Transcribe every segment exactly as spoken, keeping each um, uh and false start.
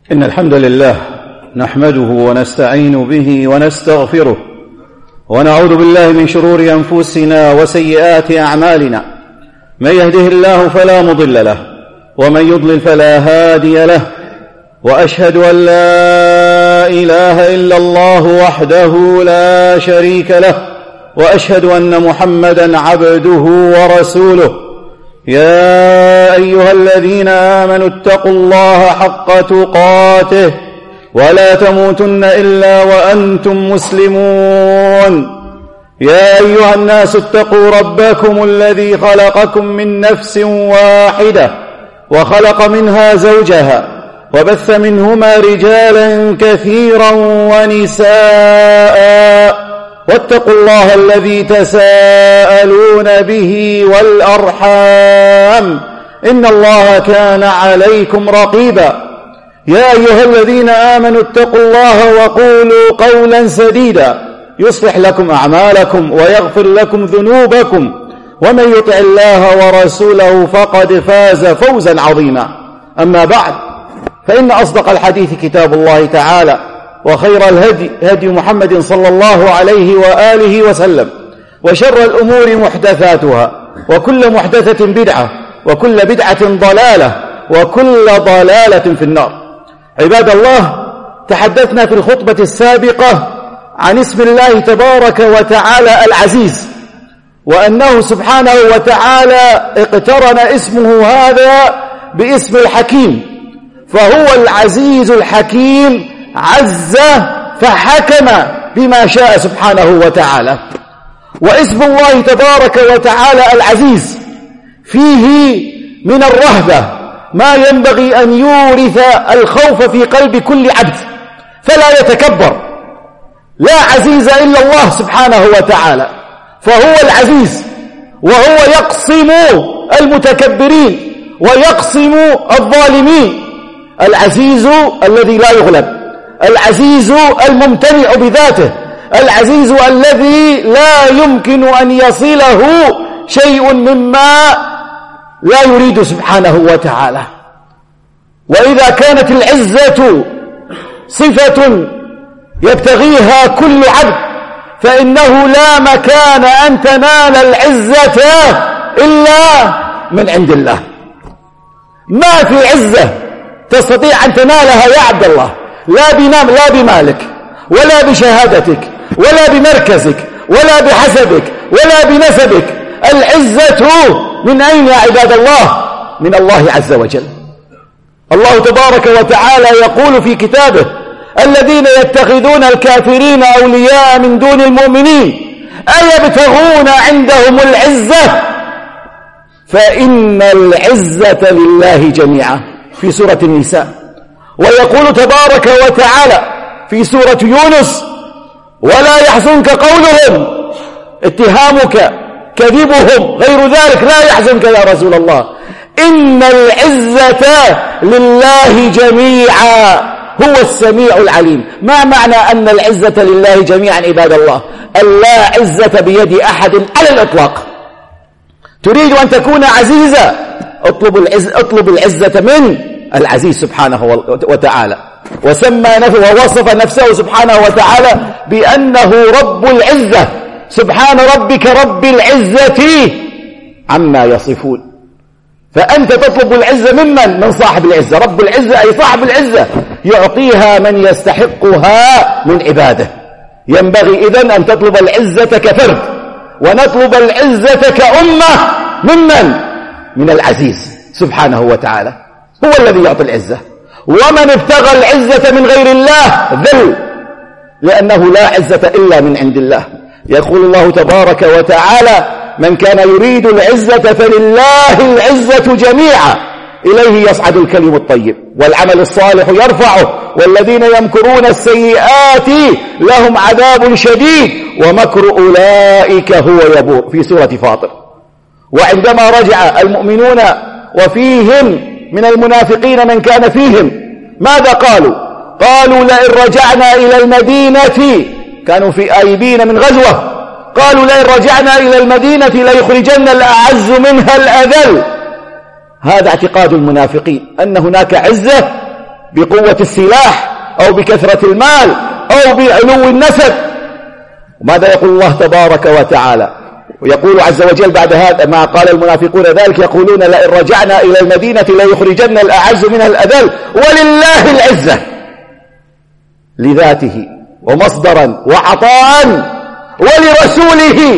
إن الحمد لله نحمده ونستعين به ونستغفره ونعوذ بالله من شرور أنفسنا وسيئات أعمالنا. من يهده الله فلا مضل له ومن يضلل فلا هادي له، وأشهد أن لا إله إلا الله وحده لا شريك له، وأشهد أن محمدًا عبده ورسوله. يا أيها الذين آمنوا اتقوا الله حق تقاته ولا تموتن إلا وأنتم مسلمون. يا أيها الناس اتقوا ربكم الذي خلقكم من نفس واحدة وخلق منها زوجها وبث منهما رجالا كثيرا ونساء، واتقوا الله الذي تساءلون به والأرحام إن الله كان عليكم رقيبا. يا أيها الذين آمنوا اتقوا الله وقولوا قولا سديدا يصلح لكم أعمالكم ويغفر لكم ذنوبكم، ومن يطع الله ورسوله فقد فاز فوزا عظيما. أما بعد، فإن أصدق الحديث كتاب الله تعالى، وخير الهدي هدي محمد صلى الله عليه وآله وسلم، وشر الأمور محدثاتها، وكل محدثة بدعة، وكل بدعة ضلالة، وكل ضلالة في النار. عباد الله، تحدثنا في الخطبة السابقة عن اسم الله تبارك وتعالى العزيز، وأنه سبحانه وتعالى اقترن اسمه هذا باسم الحكيم، فهو العزيز الحكيم، عز فحكم بما شاء سبحانه وتعالى. واسم الله تبارك وتعالى العزيز فيه من الرهبة ما ينبغي أن يورث الخوف في قلب كل عبد، فلا يتكبر. لا عزيز إلا الله سبحانه وتعالى، فهو العزيز، وهو يقصم المتكبرين ويقصم الظالمين. العزيز الذي لا يغلب، العزيز الممتنع بذاته، العزيز الذي لا يمكن أن يصله شيء مما لا يريد سبحانه وتعالى. وإذا كانت العزة صفة يبتغيها كل عبد، فإنه لا مكان أن تنال العزة إلا من عند الله. ما في عزة تستطيع أن تنالها يا عبد الله، لا بنام لا بمالك ولا بشهادتك ولا بمركزك ولا بحسبك ولا بنسبك. العزة من أين يا عباد الله؟ من الله عز وجل. الله تبارك وتعالى يقول في كتابه: الذين يتخذون الكافرين أولياء من دون المؤمنين أيبتغون عندهم العزة فإن العزة لله جميعا، في سورة النساء. ويقول تبارك وتعالى في سورة يونس: ولا يحزنك قولهم، اتهامك كذبهم غير ذلك لا يحزنك يا رسول الله، إن العزة لله جميعا هو السميع العليم. ما معنى أن العزة لله جميعا عباد الله؟ اللا عزة بيد أحد على الإطلاق. تريد أن تكون عزيزا، اطلب العزة, اطلب العزة من العزيز سبحانه وتعالى. وسمى نفسه ووصف نفسه سبحانه وتعالى بأنه رب العزة. سبحان ربك رب العزة عما يصفون. فأنت تطلب العزة ممن؟ من صاحب العزة. رب العزة أي صاحب العزة، يعطيها من يستحقها من عباده. ينبغي إذن أن تطلب العزة كفرد، ونطلب العزة كأمة ممن؟ من العزيز سبحانه وتعالى، هو الذي يعطي العزة. ومن ابتغى العزة من غير الله ذل، لأنه لا عزة إلا من عند الله. يقول الله تبارك وتعالى: من كان يريد العزة فلله العزة جميعا إليه يصعد الكلم الطيب والعمل الصالح يرفعه والذين يمكرون السيئات لهم عذاب شديد ومكر أولئك هو يبور، في سورة فاطر. وعندما رجع المؤمنون وفيهم من المنافقين من كان فيهم، ماذا قالوا؟ قالوا: لئن رجعنا إلى المدينة، كانوا في آيبين من غزوة، قالوا: لئن رجعنا إلى المدينة ليخرجن الأعز منها الأذل. هذا اعتقاد المنافقين، أن هناك عزة بقوة السلاح أو بكثرة المال أو بعلو النسب. ماذا يقول الله تبارك وتعالى؟ ويقول عز وجل بعد هذا ما قال المنافقون ذلك يقولون لئن رجعنا إلى المدينة ليخرجن الأعز منها الأذل ولله العزة لذاته ومصدرا وعطاء ولرسوله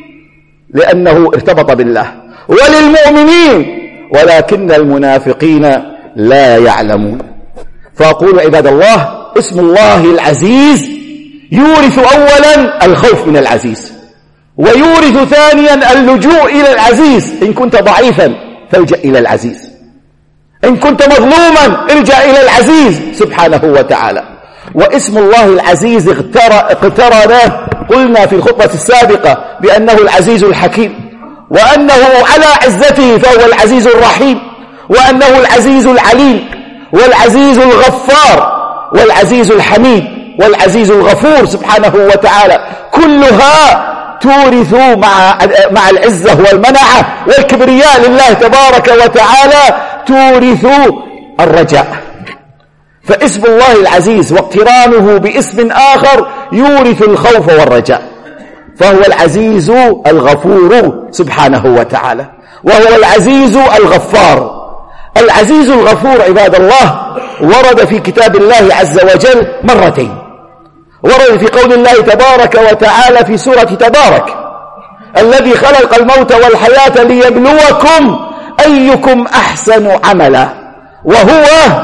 لأنه ارتبط بالله وللمؤمنين ولكن المنافقين لا يعلمون. فأقول عباد الله اسم الله العزيز يورث أولا الخوف من العزيز، ويورث ثانيا اللجوء إلى العزيز. إن كنت ضعيفا فالجأ إلى العزيز، إن كنت مظلوما الجأ إلى العزيز سبحانه وتعالى. واسم الله العزيز اقترن قلنا في الخطبة السابقة بأنه العزيز الحكيم، وأنه على عزته فهو العزيز الرحيم، وأنه العزيز العليم والعزيز الغفار والعزيز الحميد والعزيز الغفور سبحانه وتعالى. كلها تورث مع مع العزة والمنعة والكبرياء لله تبارك وتعالى تورث الرجاء. فاسم الله العزيز واقترانه باسم آخر يورث الخوف والرجاء، فهو العزيز الغفور سبحانه وتعالى، وهو العزيز الغفار. العزيز الغفور عباد الله ورد في كتاب الله عز وجل مرتين. ورد في قول الله تبارك وتعالى في سورة تبارك الذي خلق الموت والحياة ليبلوكم أيكم أحسن عملا، وهو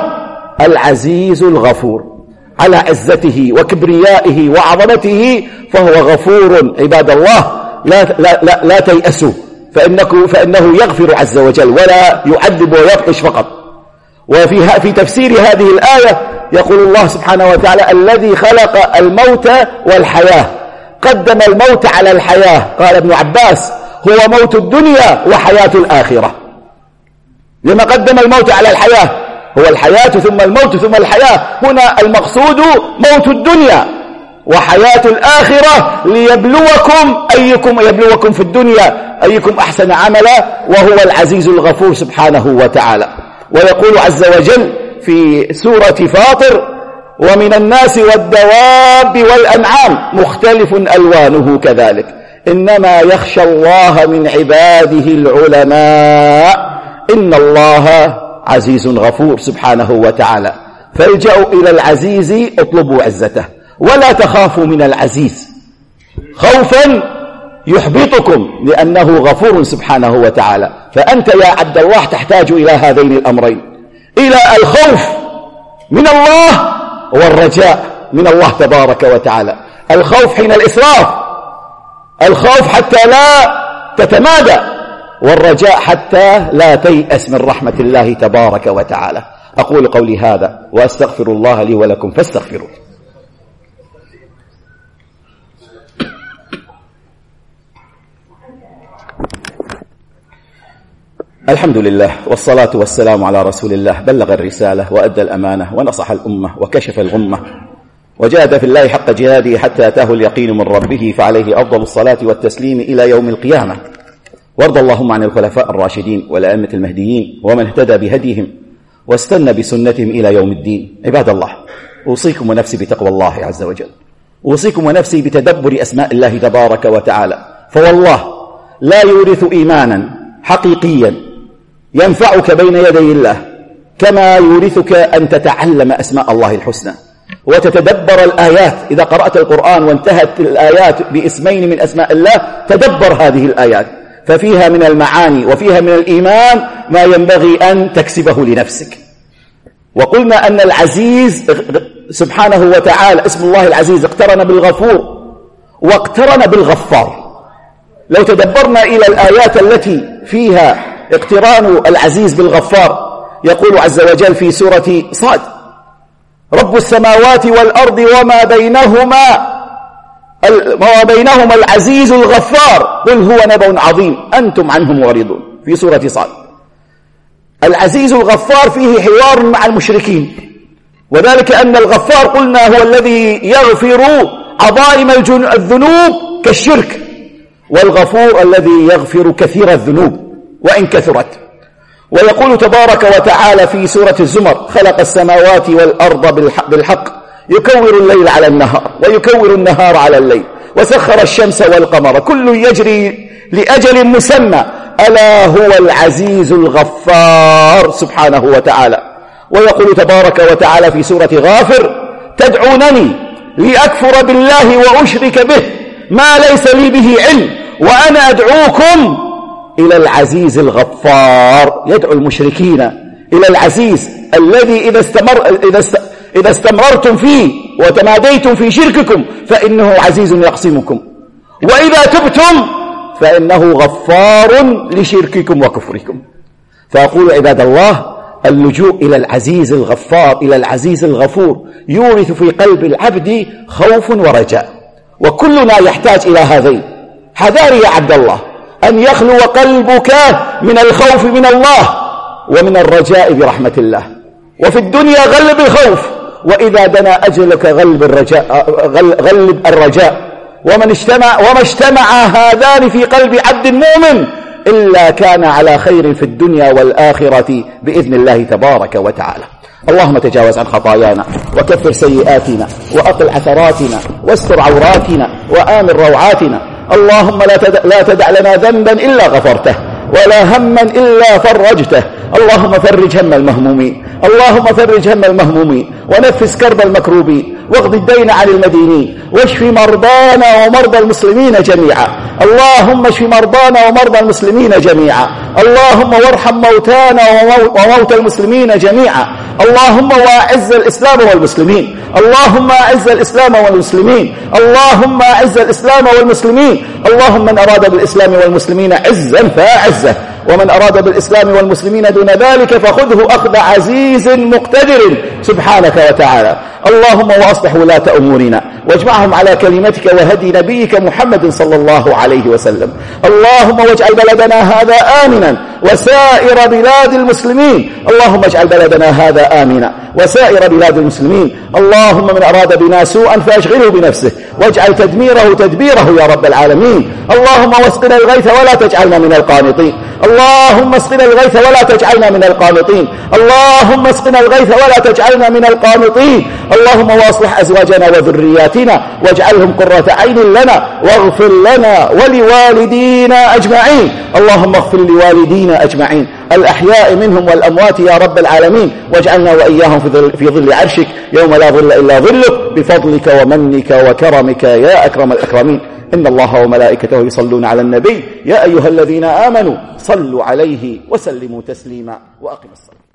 العزيز الغفور على عزته وكبريائه وعظمته، فهو غفور عباد الله. لا, لا, لا, لا تيأسوا فإنه, فإنه يغفر عز وجل ولا يعذب ويبطش فقط. وفي في تفسير هذه الآية يقول الله سبحانه وتعالى الذي خلق الموت والحياة، قدم الموت على الحياة. قال ابن عباس هو موت الدنيا وحياة الآخرة. لما قدم الموت على الحياة؟ هو الحياة ثم الموت ثم الحياة. هنا المقصود موت الدنيا وحياة الآخرة ليبلوكم أيكم يبلوكم في الدنيا أيكم أحسن عملا، وهو العزيز الغفور سبحانه وتعالى. ويقول عز وجل في سورة فاطر ومن الناس والدواب والأنعام مختلف ألوانه كذلك إنما يخشى الله من عباده العلماء إن الله عزيز غفور سبحانه وتعالى. فالجأوا إلى العزيز اطلبوا عزته ولا تخافوا من العزيز خوفا يحبطكم لأنه غفور سبحانه وتعالى. فأنت يا عبد الله تحتاج إلى هذين الأمرين، إلى الخوف من الله والرجاء من الله تبارك وتعالى. الخوف حين الإسراف، الخوف حتى لا تتمادى، والرجاء حتى لا تيأس من رحمة الله تبارك وتعالى. أقول قولي هذا وأستغفر الله لي ولكم فاستغفروه. الحمد لله والصلاة والسلام على رسول الله بلغ الرسالة وأدى الأمانة ونصح الأمة وكشف الغمة وجاهد في الله حق جهاده حتى أتاه اليقين من ربه، فعليه أفضل الصلاة والتسليم إلى يوم القيامة. وارض اللهم عن الخلفاء الراشدين والأئمة المهديين ومن اهتدى بهديهم واستنى بسنتهم إلى يوم الدين. عباد الله، أوصيكم ونفسي بتقوى الله عز وجل، أوصيكم ونفسي بتدبر أسماء الله تبارك وتعالى، فوالله لا يورث إيمانا حقيقيا ينفعك بين يدي الله كما يورثك أن تتعلم أسماء الله الحسنى وتتدبر الآيات. إذا قرأت القرآن وانتهت الآيات باسمين من أسماء الله تدبر هذه الآيات، ففيها من المعاني وفيها من الإيمان ما ينبغي أن تكسبه لنفسك. وقلنا أن العزيز سبحانه وتعالى اسم الله العزيز اقترن بالغفور واقترن بالغفار. لو تدبرنا إلى الآيات التي فيها اقتران العزيز بالغفار، يقول عز وجل في سورة صاد رب السماوات والأرض وما بينهما وما بينهما العزيز الغفار قل هو نبأ عظيم أنتم عنه معرضون. في سورة صاد العزيز الغفار فيه حوار مع المشركين، وذلك أن الغفار قلنا هو الذي يغفر عظائم الذنوب كالشرك، والغفور الذي يغفر كثير الذنوب وإن كثرت. ويقول تبارك وتعالى في سورة الزمر: خلق السماوات والأرض بالحق يكور الليل على النهار ويكور النهار على الليل وسخر الشمس والقمر كل يجري لأجل مسمى ألا هو العزيز الغفار سبحانه وتعالى. ويقول تبارك وتعالى في سورة غافر: تدعونني لأكفر بالله وأشرك به ما ليس لي به علم وأنا أدعوكم إلى العزيز الغفار. يدعو المشركين إلى العزيز الذي إذا, استمر إذا, است إذا استمررتم فيه وتماديتم في شرككم فإنه عزيز يقسمكم، وإذا تبتم فإنه غفار لشرككم وكفركم. فأقول عباد الله: اللجوء إلى العزيز الغفار، إلى العزيز الغفور، يورث في قلب العبد خوف ورجاء، وكلنا يحتاج إلى هذين. حذاري يا عبد الله أن يخلو قلبك من الخوف من الله ومن الرجاء برحمة الله. وفي الدنيا غلب الخوف، وإذا دنا أجلك غلب الرجاء, غلب الرجاء. ومن اجتمع وما اجتمع هذان في قلب عبد مؤمن إلا كان على خير في الدنيا والآخرة بإذن الله تبارك وتعالى. اللهم تجاوز عن خطايانا وكفر سيئاتنا وأقل عثراتنا واستر عوراتنا وآمن روعاتنا. اللهم لا تدع, لا تدع لنا ذنبا إلا غفرته ولا هما إلا فرجته. اللهم فرج هم المهمومين، اللهم فرج هم المهمومين ونفس كرب المكروبين واقض الدين عن المدينين واشف مرضانا ومرضى المسلمين جميعا. اللهم اشف مرضانا ومرضى المسلمين جميعا. اللهم وارحم موتانا وموتى المسلمين جميعا. اللهم واعز الإسلام والمسلمين. اللهم اعز الإسلام والمسلمين. اللهم اعز الإسلام والمسلمين. اللهم من أراد بالإسلام والمسلمين عزا فأعزه، ومن أراد بالإسلام والمسلمين دون ذلك فخذه أخذ عزيز مقتدر سبحانك وتعالى. اللهم وأصلح ولاة أمورنا واجمعهم على كلمتك وهدي نبيك محمد صلى الله عليه وسلم. اللهم واجعل بلدنا هذا آمنا وسائر بلاد المسلمين. اللهم اجعل بلدنا هذا آمنا وسائر بلاد المسلمين. اللهم من أراد بنا سوءا فأشغله بنفسه واجعل تدميره تدبيره يا رب العالمين. اللهم واسقنا الغيث ولا تجعلنا من القانطين. اللهم اسقنا الغيث ولا تجعلنا من القانطين. اللهم اسقنا الغيث ولا تجعلنا من القانطين. اللهم واصلح أزواجنا وذرياتنا واجعلهم قرة عين لنا واغفر لنا ولوالدينا أجمعين. اللهم اغفر لوالدينا أجمعين الأحياء منهم والأموات يا رب العالمين، واجعلنا وإياهم في ظل عرشك يوم لا ظل إلا ظلك بفضلك ومنك وكرمك يا أكرم الأكرمين. إن الله وملائكته يصلون على النبي يا أيها الذين آمنوا صلوا عليه وسلموا تسليما وأقم الصلاة.